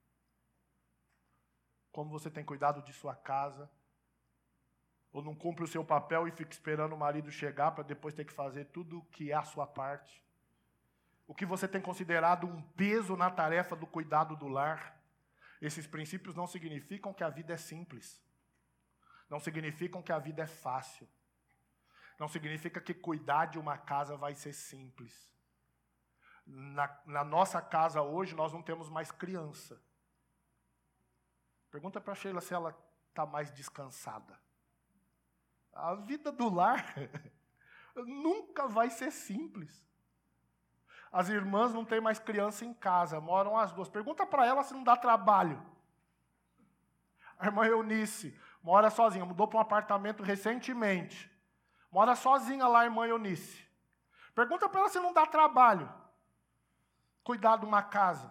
Como você tem cuidado de sua casa? Ou não cumpre o seu papel e fica esperando o marido chegar para depois ter que fazer tudo o que é a sua parte? O que você tem considerado um peso na tarefa do cuidado do lar? Esses princípios não significam que a vida é simples. Não significam que a vida é fácil. Não significa que cuidar de uma casa vai ser simples. Na nossa casa hoje, nós não temos mais criança. Pergunta para a Sheila se ela está mais descansada. A vida do lar nunca vai ser simples. As irmãs não têm mais criança em casa, moram as duas. Pergunta para ela se não dá trabalho. A irmã Eunice mora sozinha, mudou para um apartamento recentemente. Mora sozinha lá, a irmã Eunice. Pergunta para ela se não dá trabalho cuidar de uma casa.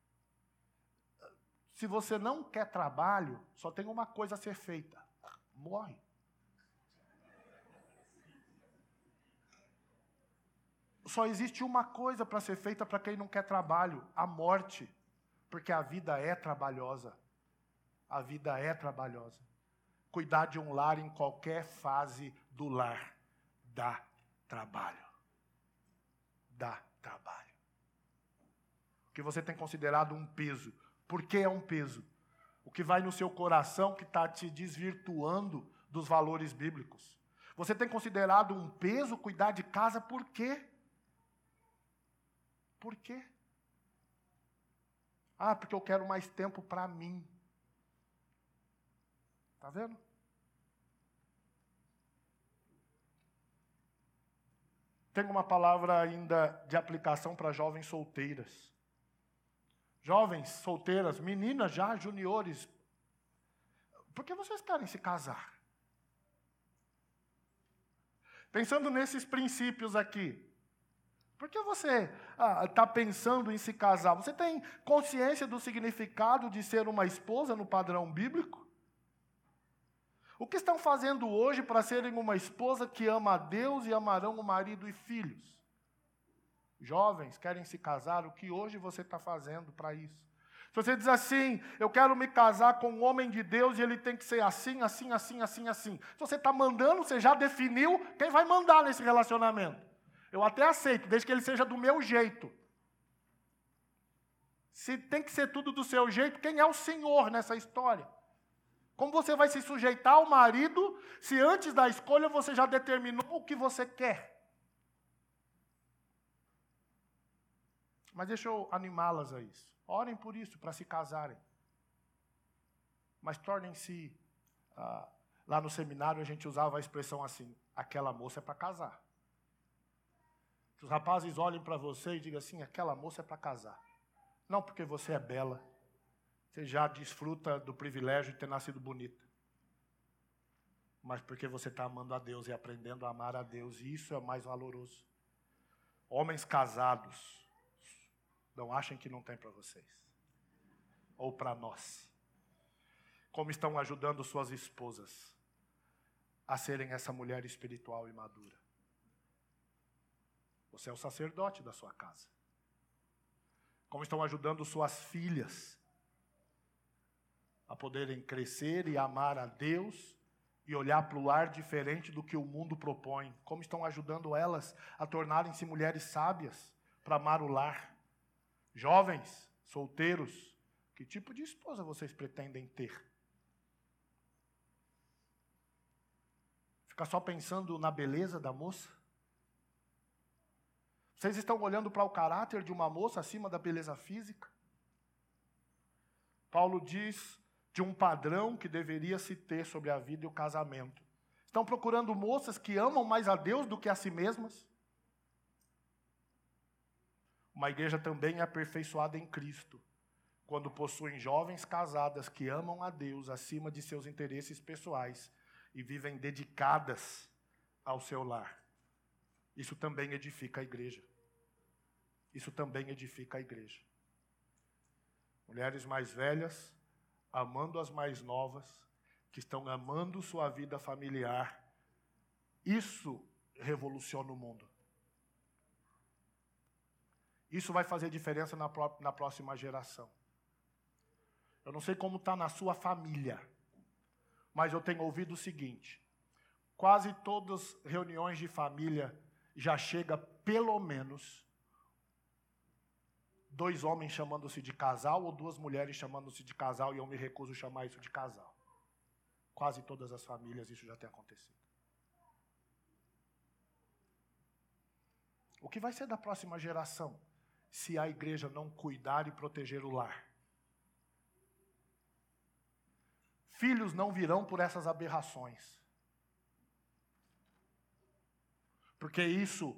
Se você não quer trabalho, só tem uma coisa a ser feita: morre. Só existe uma coisa para ser feita para quem não quer trabalho: a morte. Porque a vida é trabalhosa. A vida é trabalhosa. Cuidar de um lar em qualquer fase do lar dá trabalho. Dá trabalho. O que você tem considerado um peso. Por que é um peso? O que vai no seu coração que está te desvirtuando dos valores bíblicos. Você tem considerado um peso cuidar de casa, por quê? Por quê? Ah, porque eu quero mais tempo para mim. Está vendo? Tenho uma palavra ainda de aplicação para jovens solteiras. Jovens solteiras, meninas já, juniores. Por que vocês querem se casar? Pensando nesses princípios aqui. Por que você está pensando em se casar? Você tem consciência do significado de ser uma esposa no padrão bíblico? O que estão fazendo hoje para serem uma esposa que ama a Deus e amarão o marido e filhos? Jovens querem se casar, o que hoje você está fazendo para isso? Se você diz assim: eu quero me casar com um homem de Deus e ele tem que ser assim, assim, assim, assim, assim. Se você está mandando, você já definiu quem vai mandar nesse relacionamento. Eu até aceito, desde que ele seja do meu jeito. Se tem que ser tudo do seu jeito, quem é o Senhor nessa história? Como você vai se sujeitar ao marido se antes da escolha você já determinou o que você quer? Mas deixa eu animá-las a isso. Orem por isso, para se casarem. Mas tornem-se... lá no seminário a gente usava a expressão assim: aquela moça é para casar. Que os rapazes olhem para você e digam assim: aquela moça é para casar. Não porque você é bela. Você já desfruta do privilégio de ter nascido bonita. Mas porque você está amando a Deus e aprendendo a amar a Deus. E isso é mais valoroso. Homens casados, não achem que não tem para vocês. Ou para nós. Como estão ajudando suas esposas a serem essa mulher espiritual e madura. Você é o sacerdote da sua casa. Como estão ajudando suas filhas a poderem crescer e amar a Deus e olhar para o lar diferente do que o mundo propõe. Como estão ajudando elas a tornarem-se mulheres sábias para amar o lar. Jovens, solteiros, que tipo de esposa vocês pretendem ter? Ficar só pensando na beleza da moça? Vocês estão olhando para o caráter de uma moça acima da beleza física? Paulo diz de um padrão que deveria se ter sobre a vida e o casamento. Estão procurando moças que amam mais a Deus do que a si mesmas? Uma igreja também é aperfeiçoada em Cristo, quando possuem jovens casadas que amam a Deus acima de seus interesses pessoais e vivem dedicadas ao seu lar. Isso também edifica a igreja. Isso também edifica a igreja. Mulheres mais velhas, amando as mais novas, que estão amando sua vida familiar. Isso revoluciona o mundo. Isso vai fazer diferença na próxima geração. Eu não sei como está na sua família, mas eu tenho ouvido o seguinte: quase todas as reuniões de família já chega pelo menos 2 homens chamando-se de casal ou 2 mulheres chamando-se de casal, e eu me recuso a chamar isso de casal. Quase todas as famílias isso já tem acontecido. O que vai ser da próxima geração se a igreja não cuidar e proteger o lar? Filhos não virão por essas aberrações. Porque isso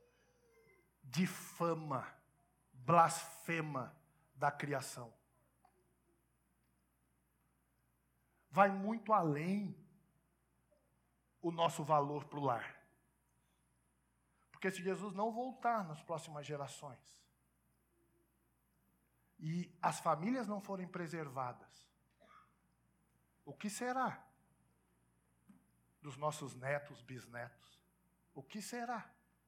difama, blasfema da criação. Vai muito além o nosso valor para o lar. Porque se Jesus não voltar nas próximas gerações, e as famílias não forem preservadas, o que será dos nossos netos, bisnetos? O que será?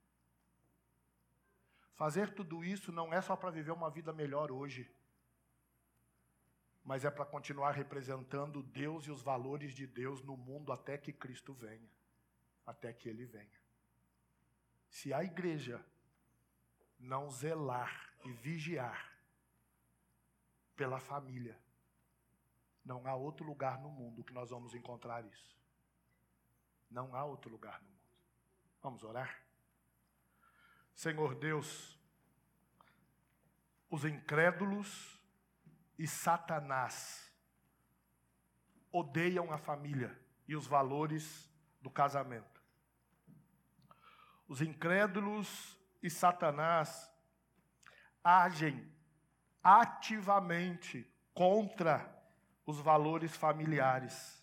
Fazer tudo isso não é só para viver uma vida melhor hoje, mas é para continuar representando Deus e os valores de Deus no mundo até que Cristo venha, até que Ele venha. Se a igreja não zelar e vigiar pela família, não há outro lugar no mundo que nós vamos encontrar isso. Não há outro lugar no mundo. Vamos orar? Senhor Deus, os incrédulos e Satanás odeiam a família e os valores do casamento. Os incrédulos e Satanás agem ativamente contra os valores familiares.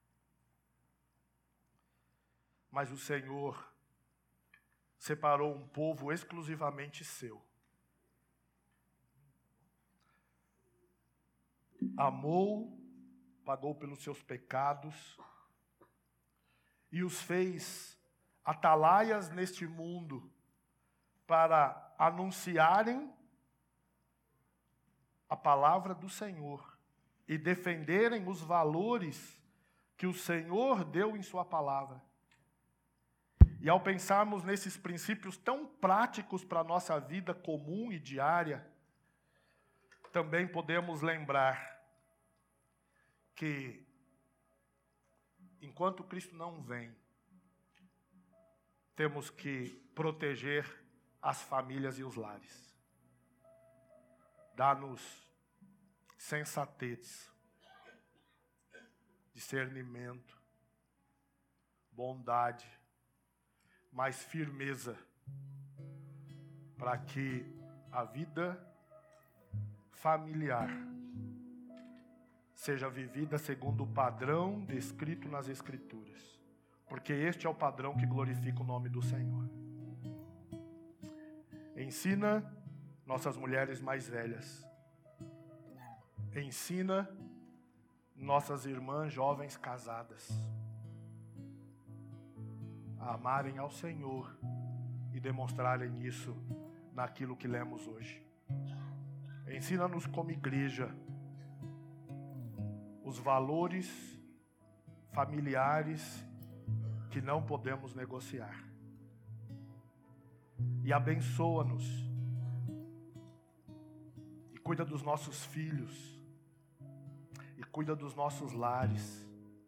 Mas o Senhor separou um povo exclusivamente seu. Amou, pagou pelos seus pecados e os fez atalaias neste mundo para anunciarem a palavra do Senhor e defenderem os valores que o Senhor deu em sua palavra. E ao pensarmos nesses princípios tão práticos para a nossa vida comum e diária, também podemos lembrar que, enquanto Cristo não vem, temos que proteger as famílias e os lares. Dá-nos sensatez, discernimento, bondade, mais firmeza, para que a vida familiar seja vivida segundo o padrão descrito nas Escrituras, porque este é o padrão que glorifica o nome do Senhor. Ensina nossas mulheres mais velhas, ensina nossas irmãs jovens casadas a amarem ao Senhor e demonstrarem isso naquilo que lemos hoje. Ensina-nos como igreja os valores familiares que não podemos negociar. E abençoa-nos. E cuida dos nossos filhos. E cuida dos nossos lares.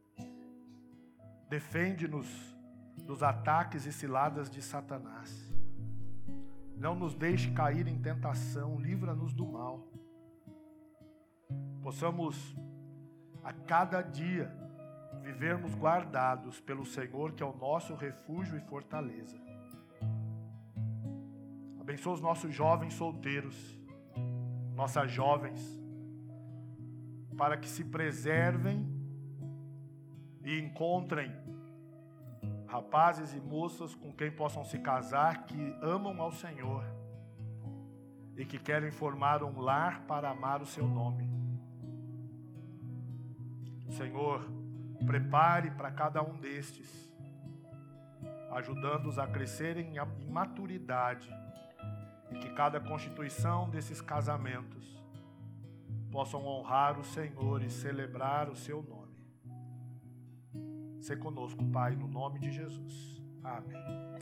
Defende-nos dos ataques e ciladas de Satanás. Não nos deixe cair em tentação, livra-nos do mal. Possamos a cada dia vivermos guardados pelo Senhor, que é o nosso refúgio e fortaleza. Abençoa os nossos jovens solteiros, nossas jovens, para que se preservem e encontrem rapazes e moças com quem possam se casar, que amam ao Senhor e que querem formar um lar para amar o seu nome. Senhor, prepare para cada um destes ajudando-os a crescerem em maturidade, e que cada constituição desses casamentos possam honrar o Senhor e celebrar o seu nome. Sê conosco, Pai, no nome de Jesus. Amém.